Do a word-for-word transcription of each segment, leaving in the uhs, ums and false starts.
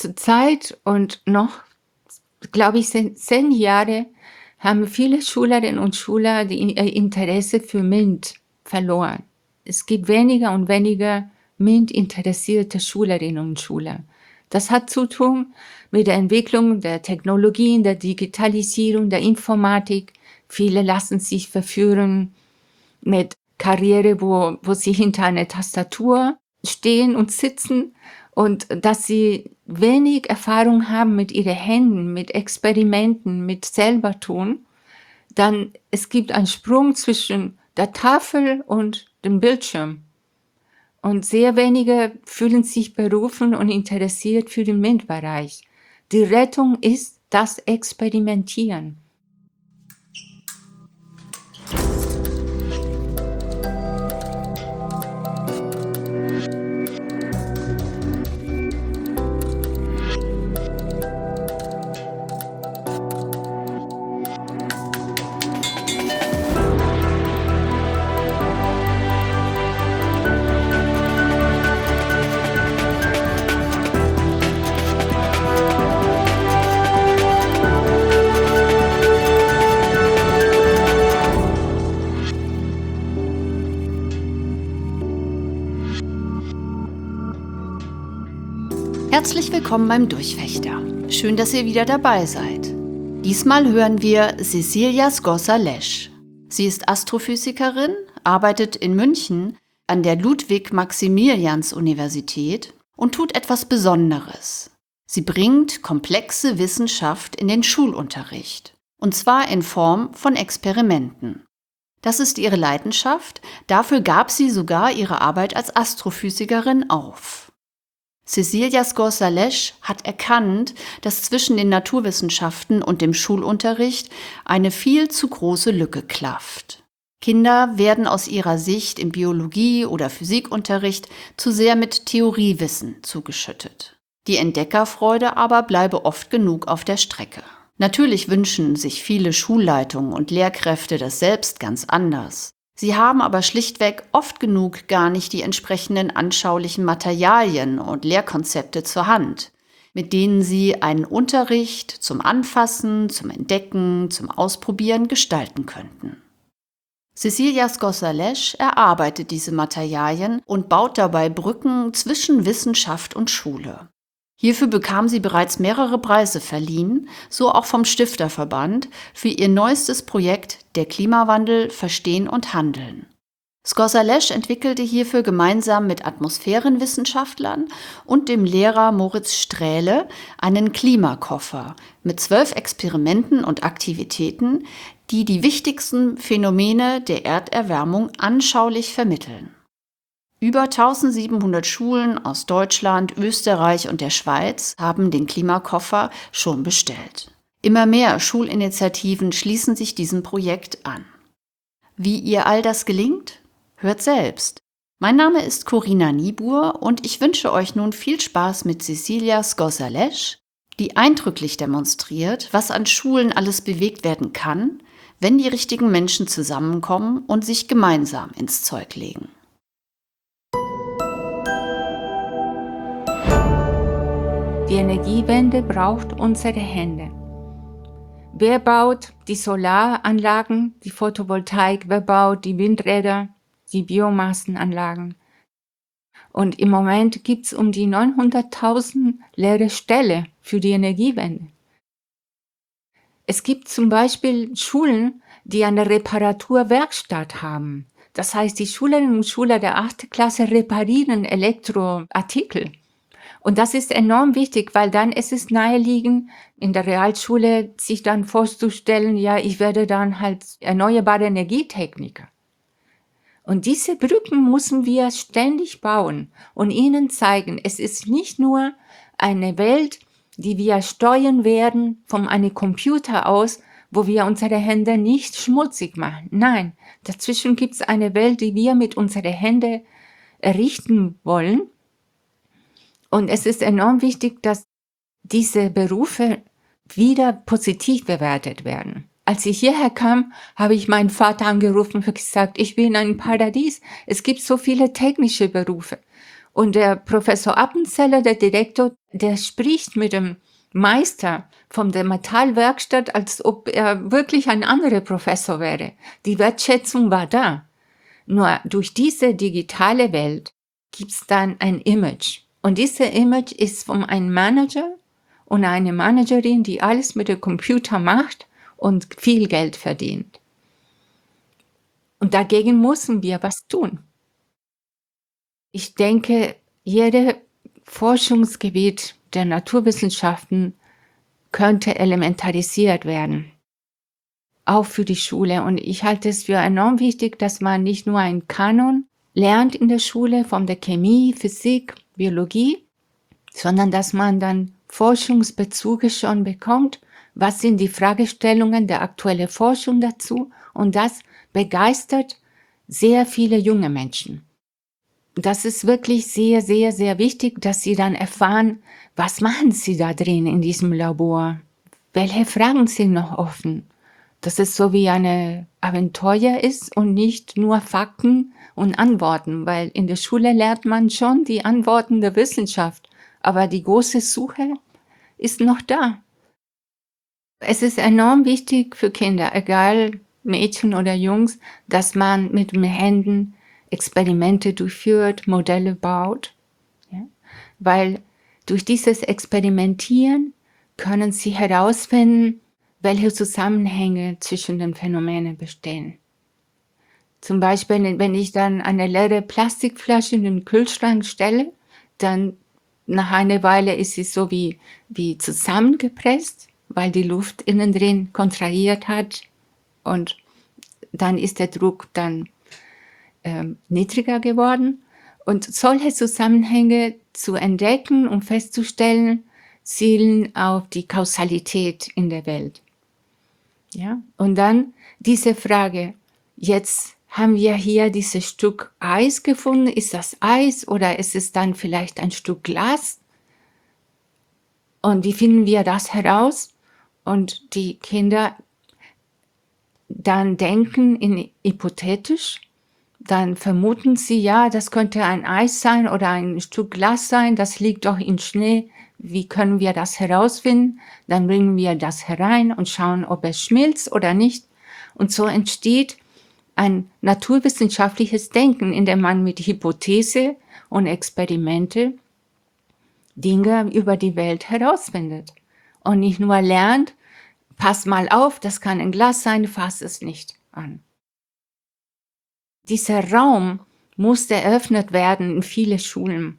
Zurzeit und noch, glaube ich, zehn zehn Jahre haben viele Schülerinnen und Schüler die ihr Interesse für MINT verloren. Es gibt weniger und weniger MINT-interessierte Schülerinnen und Schüler. Das hat zu tun mit der Entwicklung der Technologien, der Digitalisierung, der Informatik. Viele lassen sich verführen mit Karriere, wo, wo sie hinter einer Tastatur stehen und sitzen und dass sie wenig Erfahrung haben mit ihren Händen, mit Experimenten, mit selber tun, dann es gibt einen Sprung zwischen der Tafel und dem Bildschirm. Und sehr wenige fühlen sich berufen und interessiert für den MINT-Bereich. Die Rettung ist das Experimentieren. Herzlich willkommen beim Durchfechter. Schön, dass ihr wieder dabei seid. Diesmal hören wir Cecilia Scosa-Lesch. Sie ist Astrophysikerin, arbeitet in München an der Ludwig-Maximilians-Universität und tut etwas Besonderes. Sie bringt komplexe Wissenschaft in den Schulunterricht, und zwar in Form von Experimenten. Das ist ihre Leidenschaft, dafür gab sie sogar ihre Arbeit als Astrophysikerin auf. Cecilia Scosa-Lesch hat erkannt, dass zwischen den Naturwissenschaften und dem Schulunterricht eine viel zu große Lücke klafft. Kinder werden aus ihrer Sicht im Biologie- oder Physikunterricht zu sehr mit Theoriewissen zugeschüttet. Die Entdeckerfreude aber bleibe oft genug auf der Strecke. Natürlich wünschen sich viele Schulleitungen und Lehrkräfte das selbst ganz anders. Sie haben aber schlichtweg oft genug gar nicht die entsprechenden anschaulichen Materialien und Lehrkonzepte zur Hand, mit denen sie einen Unterricht zum Anfassen, zum Entdecken, zum Ausprobieren gestalten könnten. Cecilia Scosa-Lesch erarbeitet diese Materialien und baut dabei Brücken zwischen Wissenschaft und Schule. Hierfür bekam sie bereits mehrere Preise verliehen, so auch vom Stifterverband, für ihr neuestes Projekt Der Klimawandel Verstehen und Handeln. Scosa-Lesch entwickelte hierfür gemeinsam mit Atmosphärenwissenschaftlern und dem Lehrer Moritz Strähle einen Klimakoffer mit zwölf Experimenten und Aktivitäten, die die wichtigsten Phänomene der Erderwärmung anschaulich vermitteln. Über eintausendsiebenhundert Schulen aus Deutschland, Österreich und der Schweiz haben den Klimakoffer schon bestellt. Immer mehr Schulinitiativen schließen sich diesem Projekt an. Wie ihr all das gelingt? Hört selbst. Mein Name ist Corinna Niebuhr und ich wünsche euch nun viel Spaß mit Cecilia Scosa-Lesch, die eindrücklich demonstriert, was an Schulen alles bewegt werden kann, wenn die richtigen Menschen zusammenkommen und sich gemeinsam ins Zeug legen. Die Energiewende braucht unsere Hände. Wer baut die Solaranlagen, die Photovoltaik, wer baut die Windräder, die Biomassenanlagen? Und im Moment gibt es um die neunhunderttausend leere Stellen für die Energiewende. Es gibt zum Beispiel Schulen, die eine Reparaturwerkstatt haben. Das heißt, die Schülerinnen und Schüler der achten Klasse reparieren Elektroartikel. Und das ist enorm wichtig, weil dann ist es naheliegend, in der Realschule sich dann vorzustellen, ja, ich werde dann halt erneuerbare Energietechniker. Und diese Brücken müssen wir ständig bauen und ihnen zeigen, es ist nicht nur eine Welt, die wir steuern werden von einem Computer aus, wo wir unsere Hände nicht schmutzig machen. Nein, dazwischen gibt es eine Welt, die wir mit unseren Händen errichten wollen. Und es ist enorm wichtig, dass diese Berufe wieder positiv bewertet werden. Als ich hierher kam, habe ich meinen Vater angerufen und gesagt, ich bin in einem Paradies. Es gibt so viele technische Berufe. Und der Professor Appenzeller, der Direktor, der spricht mit dem Meister von der Metallwerkstatt, als ob er wirklich ein anderer Professor wäre. Die Wertschätzung war da. Nur durch diese digitale Welt gibt es dann ein Image. Und dieses Image ist von einem Manager und einer Managerin, die alles mit dem Computer macht und viel Geld verdient. Und dagegen müssen wir was tun. Ich denke, jedes Forschungsgebiet der Naturwissenschaften könnte elementarisiert werden, auch für die Schule. Und ich halte es für enorm wichtig, dass man nicht nur einen Kanon lernt in der Schule von der Chemie, Physik, Biologie, sondern dass man dann Forschungsbezüge schon bekommt. Was sind die Fragestellungen der aktuellen Forschung dazu? Und das begeistert sehr viele junge Menschen. Das ist wirklich sehr, sehr, sehr wichtig, dass sie dann erfahren, was machen sie da drin in diesem Labor? Welche Fragen sind noch offen? Dass es so wie eine Abenteuer ist und nicht nur Fakten und Antworten, weil in der Schule lernt man schon die Antworten der Wissenschaft, aber die große Suche ist noch da. Es ist enorm wichtig für Kinder, egal Mädchen oder Jungs, dass man mit den Händen Experimente durchführt, Modelle baut, ja? Weil durch dieses Experimentieren können sie herausfinden, welche Zusammenhänge zwischen den Phänomenen bestehen. Zum Beispiel, wenn ich dann eine leere Plastikflasche in den Kühlschrank stelle, dann nach einer Weile ist sie so wie, wie zusammengepresst, weil die Luft innen drin kontrahiert hat und dann ist der Druck dann ähm, niedriger geworden. Und solche Zusammenhänge zu entdecken und festzustellen, zielen auf die Kausalität in der Welt. Ja? Und dann diese Frage, jetzt haben wir hier dieses Stück Eis gefunden, ist das Eis oder ist es dann vielleicht ein Stück Glas? Und wie finden wir das heraus? Und die Kinder dann denken in hypothetisch, dann vermuten sie, ja, das könnte ein Eis sein oder ein Stück Glas sein, das liegt doch im Schnee. Wie können wir das herausfinden? Dann bringen wir das herein und schauen, ob es schmilzt oder nicht. Und so entsteht ein naturwissenschaftliches Denken, in dem man mit Hypothese und Experimente Dinge über die Welt herausfindet. Und nicht nur lernt, pass mal auf, das kann ein Glas sein, fass es nicht an. Dieser Raum musste eröffnet werden in viele Schulen.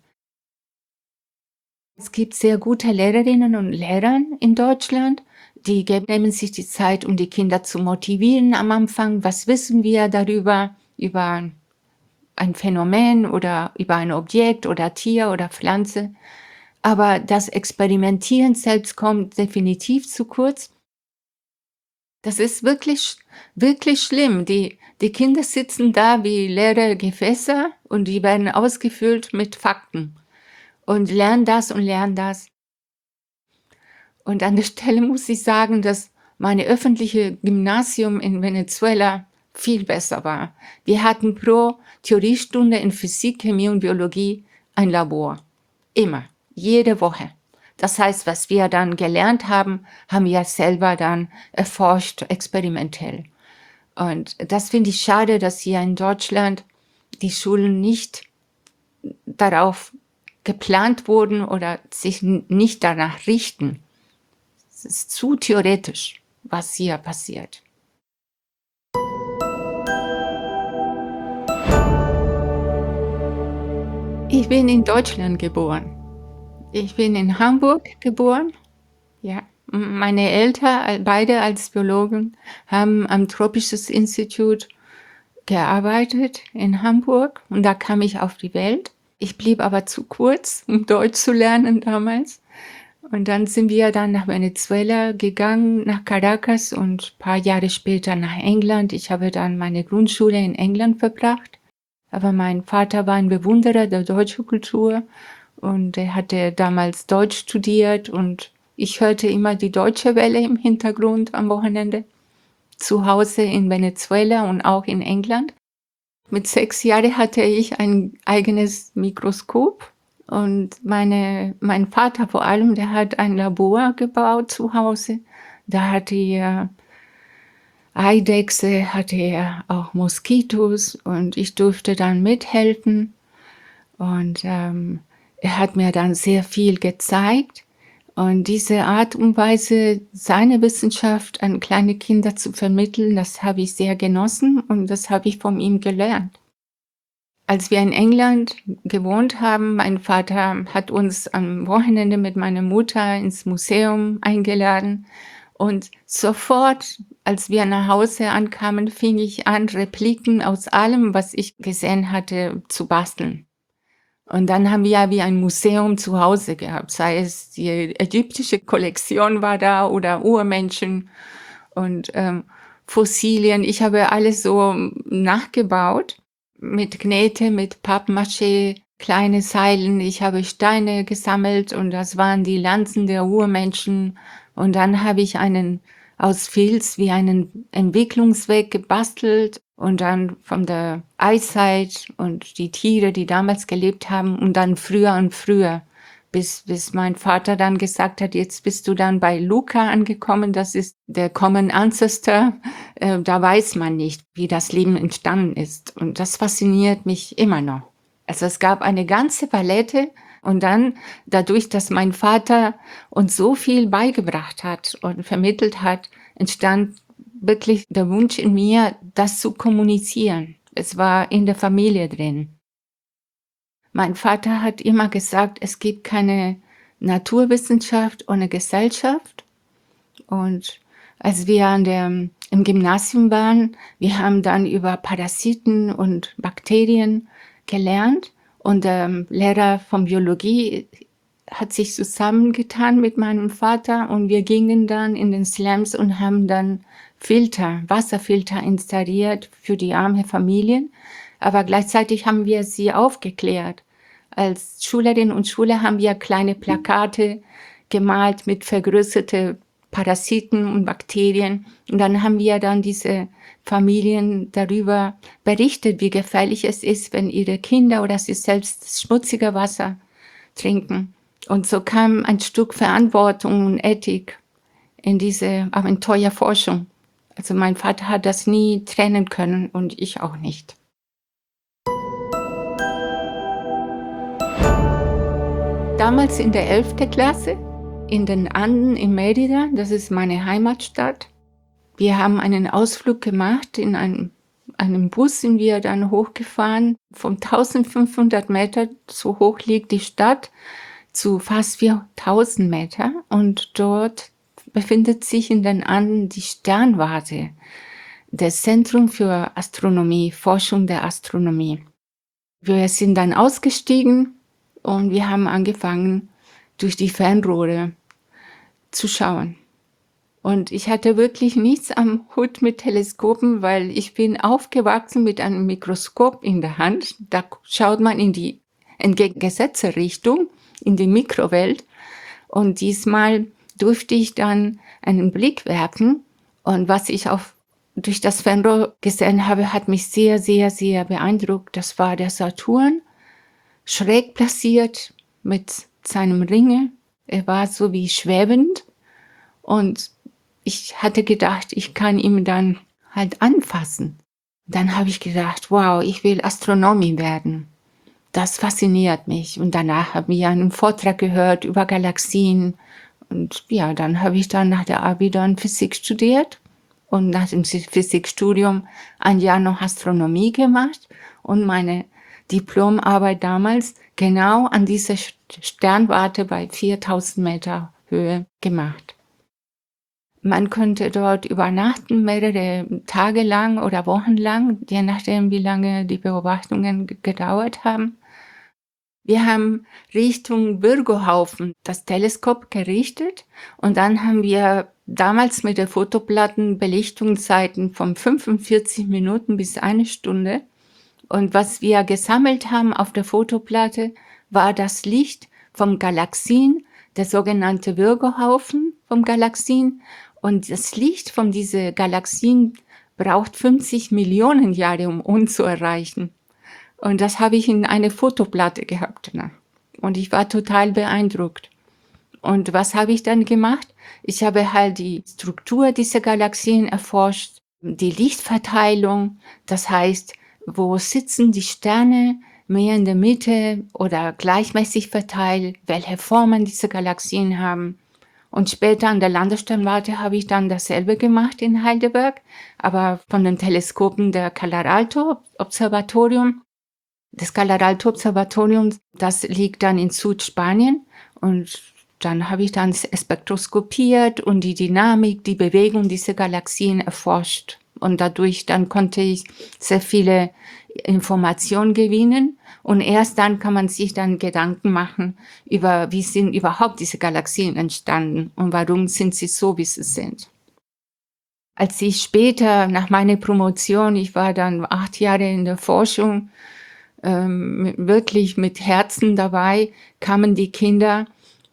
Es gibt sehr gute Lehrerinnen und Lehrer in Deutschland, die nehmen sich die Zeit, um die Kinder zu motivieren am Anfang. Was wissen wir darüber, über ein Phänomen oder über ein Objekt oder Tier oder Pflanze? Aber das Experimentieren selbst kommt definitiv zu kurz. Das ist wirklich, wirklich schlimm. Die, die Kinder sitzen da wie leere Gefäße und die werden ausgefüllt mit Fakten und lernen das und lernen das. Und an der Stelle muss ich sagen, dass meine öffentliche Gymnasium in Venezuela viel besser war. Wir hatten pro Theoriestunde in Physik, Chemie und Biologie ein Labor. Immer, jede Woche. Das heißt, was wir dann gelernt haben, haben wir selber dann erforscht, experimentell. Und das finde ich schade, dass hier in Deutschland die Schulen nicht darauf geplant wurden oder sich nicht danach richten. Es ist zu theoretisch, was hier passiert. Ich bin in Deutschland geboren. Ich bin in Hamburg geboren. Ja, meine Eltern, beide als Biologen, haben am Tropisches Institut gearbeitet in Hamburg und da kam ich auf die Welt. Ich blieb aber zu kurz, um Deutsch zu lernen damals. Und dann sind wir dann nach Venezuela gegangen, nach Caracas und ein paar Jahre später nach England. Ich habe dann meine Grundschule in England verbracht. Aber mein Vater war ein Bewunderer der deutschen Kultur und er hatte damals Deutsch studiert und ich hörte immer die Deutsche Welle im Hintergrund am Wochenende, zu Hause in Venezuela und auch in England. Mit sechs Jahren hatte ich ein eigenes Mikroskop und meine mein Vater vor allem, der hat ein Labor gebaut zu Hause. Da hatte er Eidechse, hatte er auch Moskitos und ich durfte dann mithelfen. Und ähm, er hat mir dann sehr viel gezeigt. Und diese Art und Weise, seine Wissenschaft an kleine Kinder zu vermitteln, das habe ich sehr genossen und das habe ich von ihm gelernt. Als wir in England gewohnt haben, mein Vater hat uns am Wochenende mit meiner Mutter ins Museum eingeladen. Und sofort, als wir nach Hause ankamen, fing ich an, Repliken aus allem, was ich gesehen hatte, zu basteln. Und dann haben wir ja wie ein Museum zu Hause gehabt, sei es die ägyptische Kollektion war da oder Urmenschen und ähm, Fossilien. Ich habe alles so nachgebaut mit Knete, mit Pappmaché, kleine Seilen. Ich habe Steine gesammelt und das waren die Lanzen der Urmenschen. Und dann habe ich einen aus Filz wie einen Entwicklungsweg gebastelt und dann von der Eiszeit und die Tiere, die damals gelebt haben und dann früher und früher, bis, bis mein Vater dann gesagt hat, jetzt bist du dann bei Luca angekommen, das ist der Common Ancestor, äh, da weiß man nicht, wie das Leben entstanden ist und das fasziniert mich immer noch. Also es gab eine ganze Palette und dann dadurch, dass mein Vater uns so viel beigebracht hat und vermittelt hat, entstand wirklich der Wunsch in mir, das zu kommunizieren. Es war in der Familie drin. Mein Vater hat immer gesagt, es gibt keine Naturwissenschaft ohne Gesellschaft. Und als wir an der, im Gymnasium waren, wir haben dann über Parasiten und Bakterien gelernt. Und der Lehrer von Biologie hat sich zusammengetan mit meinem Vater und wir gingen dann in den Slums und haben dann Filter, Wasserfilter installiert für die armen Familien. Aber gleichzeitig haben wir sie aufgeklärt. Als Schülerinnen und Schüler haben wir kleine Plakate gemalt mit vergrößerten Parasiten und Bakterien. Und dann haben wir dann diese Familien darüber berichtet, wie gefährlich es ist, wenn ihre Kinder oder sie selbst schmutzige Wasser trinken. Und so kam ein Stück Verantwortung und Ethik in diese Abenteuerforschung. Also mein Vater hat das nie trennen können und ich auch nicht. Damals in der elften Klasse in den Anden in Mérida, das ist meine Heimatstadt. Wir haben einen Ausflug gemacht, in einem, einem Bus sind wir dann hochgefahren. Von eintausendfünfhundert Meter, so hoch liegt die Stadt, zu fast viertausend Meter. Und dort befindet sich in den Anden die Sternwarte, das Zentrum für Astronomie, Forschung der Astronomie. Wir sind dann ausgestiegen und wir haben angefangen, durch die Fernrohre zu schauen. Und ich hatte wirklich nichts am Hut mit Teleskopen, weil ich bin aufgewachsen mit einem Mikroskop in der Hand. Da schaut man in die entgegengesetzte Richtung, in die Mikrowelt. Und diesmal durfte ich dann einen Blick werfen. Und was ich auf, durch das Fernrohr gesehen habe, hat mich sehr, sehr, sehr beeindruckt. Das war der Saturn, schräg platziert mit seinem Ringe. Er war so wie schwebend. Und ich hatte gedacht, ich kann ihn dann halt anfassen. Dann habe ich gedacht, wow, ich will Astronomie werden. Das fasziniert mich. Und danach haben wir einen Vortrag gehört über Galaxien. Und ja, dann habe ich dann nach der Abi dann Physik studiert und nach dem Physikstudium ein Jahr noch Astronomie gemacht und meine Diplomarbeit damals genau an dieser Sternwarte bei viertausend Meter Höhe gemacht. Man konnte dort übernachten, mehrere Tage lang oder Wochen lang, je nachdem, wie lange die Beobachtungen gedauert haben. Wir haben Richtung Virgo-Haufen das Teleskop gerichtet und dann haben wir damals mit der Fotoplatten Belichtungszeiten von fünfundvierzig Minuten bis eine Stunde. Und was wir gesammelt haben auf der Fotoplatte, war das Licht vom Galaxien, der sogenannte Virgo-Haufen vom Galaxien. Und das Licht von diesen Galaxien braucht fünfzig Millionen Jahre, um uns zu erreichen. Und das habe ich in eine Fotoplatte gehabt. Ne? Und ich war total beeindruckt. Und was habe ich dann gemacht? Ich habe halt die Struktur dieser Galaxien erforscht, die Lichtverteilung, das heißt, wo sitzen die Sterne, mehr in der Mitte oder gleichmäßig verteilt, welche Formen diese Galaxien haben. Und später an der Landessternwarte habe ich dann dasselbe gemacht in Heidelberg, aber von den Teleskopen der Calar-Alto-Observatorium. Das Calar-Alto-Observatorium, das liegt dann in Südspanien und dann habe ich dann spektroskopiert und die Dynamik, die Bewegung dieser Galaxien erforscht. Und dadurch dann konnte ich sehr viele Informationen gewinnen. Und erst dann kann man sich dann Gedanken machen über, wie sind überhaupt diese Galaxien entstanden und warum sind sie so, wie sie sind. Als ich später nach meiner Promotion, ich war dann acht Jahre in der Forschung, ähm, wirklich mit Herzen dabei, kamen die Kinder,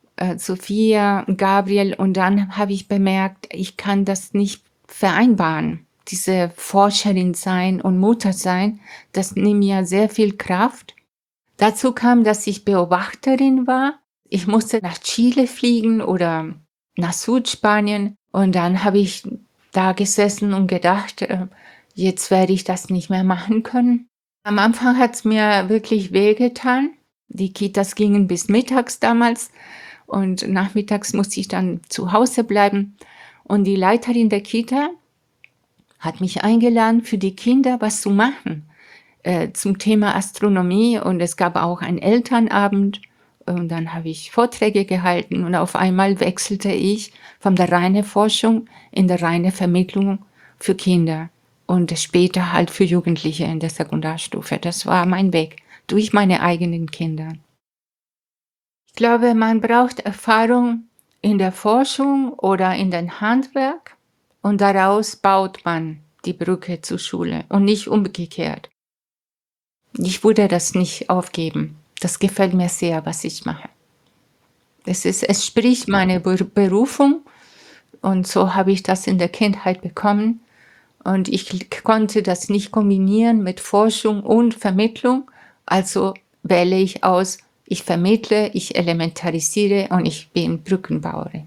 Sophia, Gabriel, und dann habe ich bemerkt, ich kann das nicht vereinbaren. Diese Forscherin sein und Mutter sein, das nimmt mir sehr viel Kraft. Dazu kam, dass ich Beobachterin war. Ich musste nach Chile fliegen oder nach Südspanien und dann habe ich da gesessen und gedacht, jetzt werde ich das nicht mehr machen können. Am Anfang hat es mir wirklich wehgetan. Die Kitas gingen bis mittags damals. Und nachmittags musste ich dann zu Hause bleiben. Und die Leiterin der Kita hat mich eingeladen, für die Kinder was zu machen äh, zum Thema Astronomie. Und es gab auch einen Elternabend. Und dann habe ich Vorträge gehalten. Und auf einmal wechselte ich von der reinen Forschung in der reine Vermittlung für Kinder. Und später halt für Jugendliche in der Sekundarstufe. Das war mein Weg durch meine eigenen Kinder. Ich glaube, man braucht Erfahrung in der Forschung oder in dem Handwerk und daraus baut man die Brücke zur Schule und nicht umgekehrt. Ich würde das nicht aufgeben. Das gefällt mir sehr, was ich mache. Es ist, es spricht meine Berufung und so habe ich das in der Kindheit bekommen und ich konnte das nicht kombinieren mit Forschung und Vermittlung, also wähle ich aus, ich vermittle, ich elementarisiere und ich bin Brückenbauerin.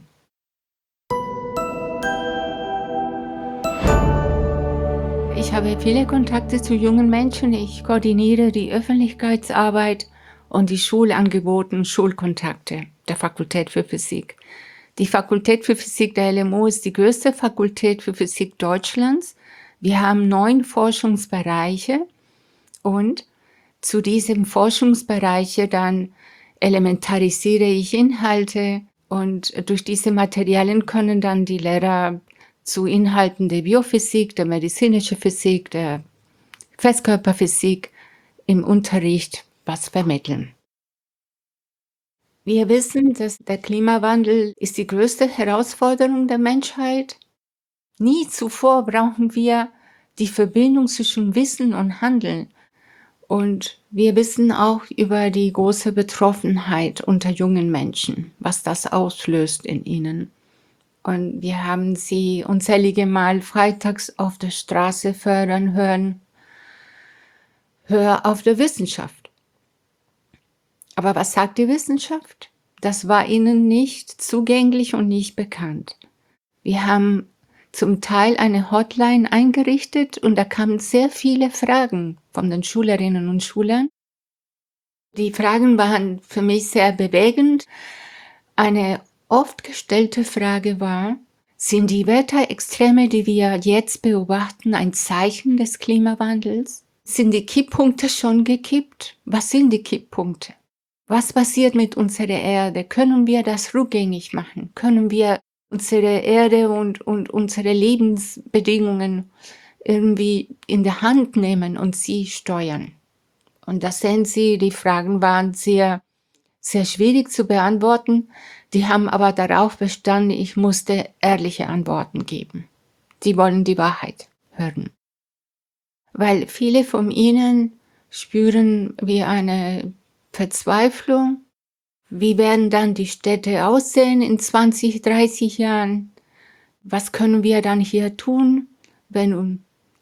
Ich habe viele Kontakte zu jungen Menschen. Ich koordiniere die Öffentlichkeitsarbeit und die Schulangebote und Schulkontakte der Fakultät für Physik. Die Fakultät für Physik der L M U ist die größte Fakultät für Physik Deutschlands. Wir haben neun Forschungsbereiche und zu diesem Forschungsbereiche dann elementarisiere ich Inhalte und durch diese Materialien können dann die Lehrer zu Inhalten der Biophysik, der medizinischen Physik, der Festkörperphysik im Unterricht was vermitteln. Wir wissen, dass der Klimawandel ist die größte Herausforderung der Menschheit. Nie zuvor brauchen wir die Verbindung zwischen Wissen und Handeln. Und wir wissen auch über die große Betroffenheit unter jungen Menschen, was das auslöst in ihnen. Und wir haben sie unzählige Mal freitags auf der Straße fördern hören, hör auf der Wissenschaft. Aber was sagt die Wissenschaft? Das war ihnen nicht zugänglich und nicht bekannt. Wir haben zum Teil eine Hotline eingerichtet und da kamen sehr viele Fragen von den Schülerinnen und Schülern. Die Fragen waren für mich sehr bewegend. Eine oft gestellte Frage war, sind die Wetterextreme, die wir jetzt beobachten, ein Zeichen des Klimawandels? Sind die Kipppunkte schon gekippt? Was sind die Kipppunkte? Was passiert mit unserer Erde? Können wir das rückgängig machen? Können wir unsere Erde und, und unsere Lebensbedingungen irgendwie in der Hand nehmen und sie steuern? Und da sehen Sie, die Fragen waren sehr, sehr schwierig zu beantworten. Die haben aber darauf bestanden, ich musste ehrliche Antworten geben. Die wollen die Wahrheit hören. Weil viele von ihnen spüren wie eine Verzweiflung. Wie werden dann die Städte aussehen in zwanzig, dreißig Jahren? Was können wir dann hier tun, wenn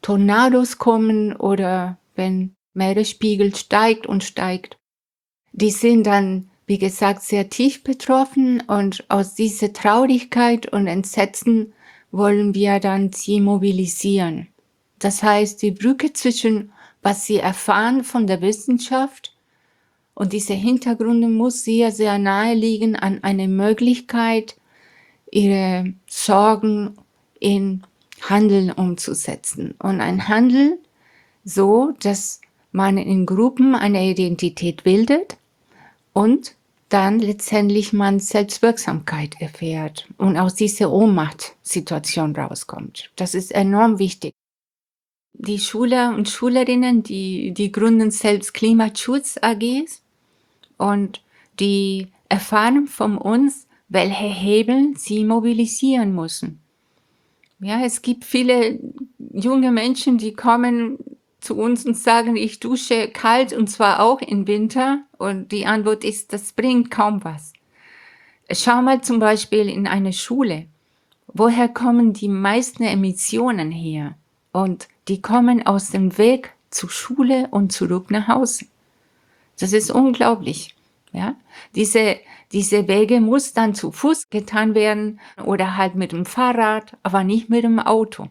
Tornados kommen oder wenn Meeresspiegel steigt und steigt. Die sind dann, wie gesagt, sehr tief betroffen und aus dieser Traurigkeit und Entsetzen wollen wir dann sie mobilisieren. Das heißt, die Brücke zwischen, was sie erfahren von der Wissenschaft und diese Hintergründe muss sehr, sehr nahe liegen an eine Möglichkeit, ihre Sorgen in Handeln umzusetzen. Und ein Handel so, dass man in Gruppen eine Identität bildet und dann letztendlich man Selbstwirksamkeit erfährt und aus dieser Ohnmachtsituation rauskommt. Das ist enorm wichtig. Die Schüler und Schülerinnen, die, die gründen selbst Klimaschutz A Gs und die erfahren von uns, welche Hebel sie mobilisieren müssen. Ja, es gibt viele junge Menschen, die kommen zu uns und sagen, ich dusche kalt und zwar auch im Winter. Und die Antwort ist, das bringt kaum was. Schau mal zum Beispiel in eine Schule. Woher kommen die meisten Emissionen her? Und die kommen aus dem Weg zur Schule und zurück nach Hause. Das ist unglaublich. Ja, diese, diese Wege muss dann zu Fuß getan werden oder halt mit dem Fahrrad, aber nicht mit dem Auto.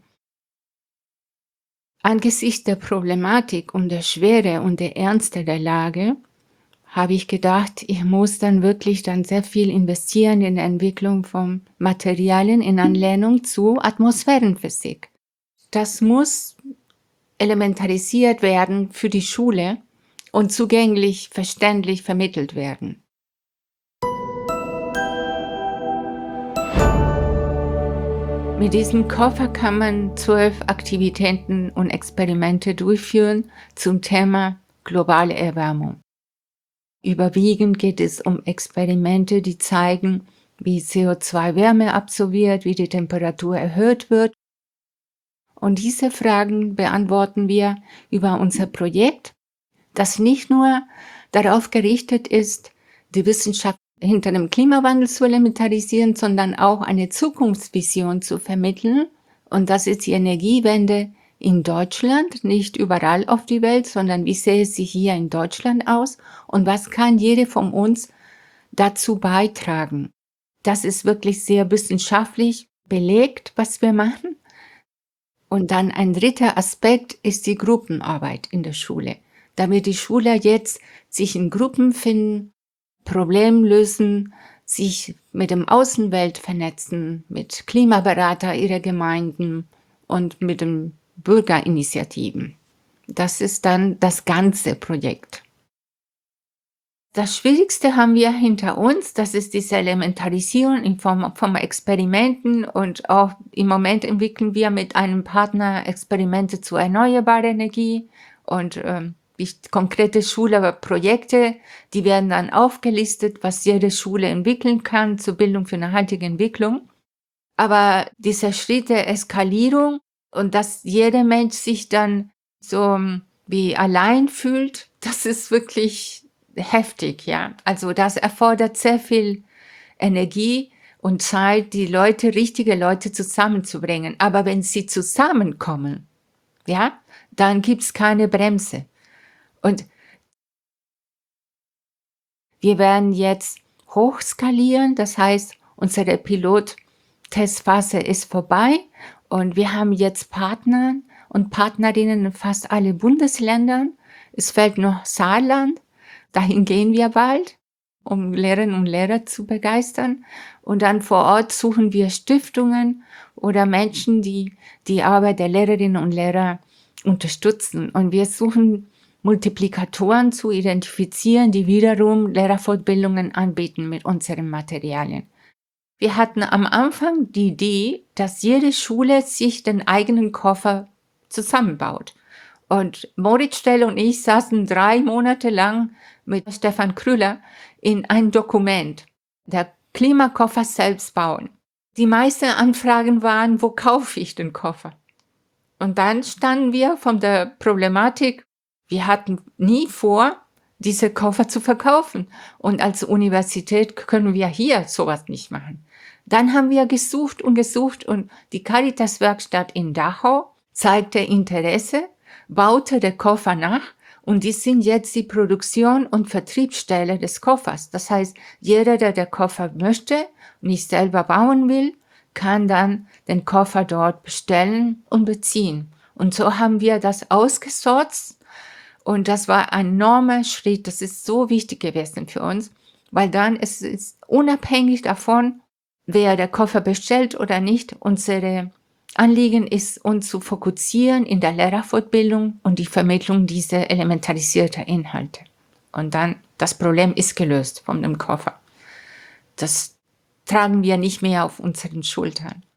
Angesichts der Problematik und der Schwere und der Ernste der Lage habe ich gedacht, ich muss dann wirklich dann sehr viel investieren in die Entwicklung von Materialien in Anlehnung zu Atmosphärenphysik. Das muss elementarisiert werden für die Schule und zugänglich, verständlich vermittelt werden. Mit diesem Koffer kann man zwölf Aktivitäten und Experimente durchführen zum Thema globale Erwärmung. Überwiegend geht es um Experimente, die zeigen, wie C O zwei Wärme absorbiert, wie die Temperatur erhöht wird. Und diese Fragen beantworten wir über unser Projekt, das nicht nur darauf gerichtet ist, die Wissenschaft hinter dem Klimawandel zu elementarisieren, sondern auch eine Zukunftsvision zu vermitteln. Und das ist die Energiewende in Deutschland, nicht überall auf die Welt, sondern wie sähe sie hier in Deutschland aus und was kann jede von uns dazu beitragen. Das ist wirklich sehr wissenschaftlich belegt, was wir machen. Und dann ein dritter Aspekt ist die Gruppenarbeit in der Schule. Damit die Schüler jetzt sich in Gruppen finden, Probleme lösen, sich mit dem Außenwelt vernetzen, mit Klimaberater ihrer Gemeinden und mit den Bürgerinitiativen. Das ist dann das ganze Projekt. Das Schwierigste haben wir hinter uns, das ist diese Elementarisierung in Form von Experimenten und auch im Moment entwickeln wir mit einem Partner Experimente zu erneuerbarer Energie und ähm, konkrete Schulprojekte, die werden dann aufgelistet, was jede Schule entwickeln kann zur Bildung für nachhaltige Entwicklung. Aber dieser Schritt der Eskalierung und dass jeder Mensch sich dann so wie allein fühlt, das ist wirklich heftig, ja. Also das erfordert sehr viel Energie und Zeit, die Leute, richtige Leute zusammenzubringen. Aber wenn sie zusammenkommen, ja, dann gibt's keine Bremse. Und wir werden jetzt hochskalieren, das heißt, unsere Pilottestphase ist vorbei und wir haben jetzt Partner und Partnerinnen in fast alle Bundesländern. Es fehlt noch Saarland, dahin gehen wir bald, um Lehrerinnen und Lehrer zu begeistern. Und dann vor Ort suchen wir Stiftungen oder Menschen, die die Arbeit der Lehrerinnen und Lehrer unterstützen. Und wir suchen Multiplikatoren zu identifizieren, die wiederum Lehrerfortbildungen anbieten mit unseren Materialien. Wir hatten am Anfang die Idee, dass jede Schule sich den eigenen Koffer zusammenbaut. Und Moritz Stell und ich saßen drei Monate lang mit Stefan Krüller in ein Dokument, der Klimakoffer selbst bauen. Die meisten Anfragen waren, wo kaufe ich den Koffer? Und dann standen wir von der Problematik, wir hatten nie vor, diese Koffer zu verkaufen. Und als Universität können wir hier sowas nicht machen. Dann haben wir gesucht und gesucht und die Caritas-Werkstatt in Dachau zeigte Interesse, baute der Koffer nach und die sind jetzt die Produktion- und Vertriebsstelle des Koffers. Das heißt, jeder, der den Koffer möchte und nicht selber bauen will, kann dann den Koffer dort bestellen und beziehen. Und so haben wir das ausgesorgt und das war ein enormer Schritt. Das ist so wichtig gewesen für uns, weil dann ist es unabhängig davon, wer der Koffer bestellt oder nicht, unsere Anliegen ist, uns zu fokussieren in der Lehrerfortbildung und die Vermittlung dieser elementarisierten Inhalte. Und dann, das Problem ist gelöst von dem Koffer. Das tragen wir nicht mehr auf unseren Schultern.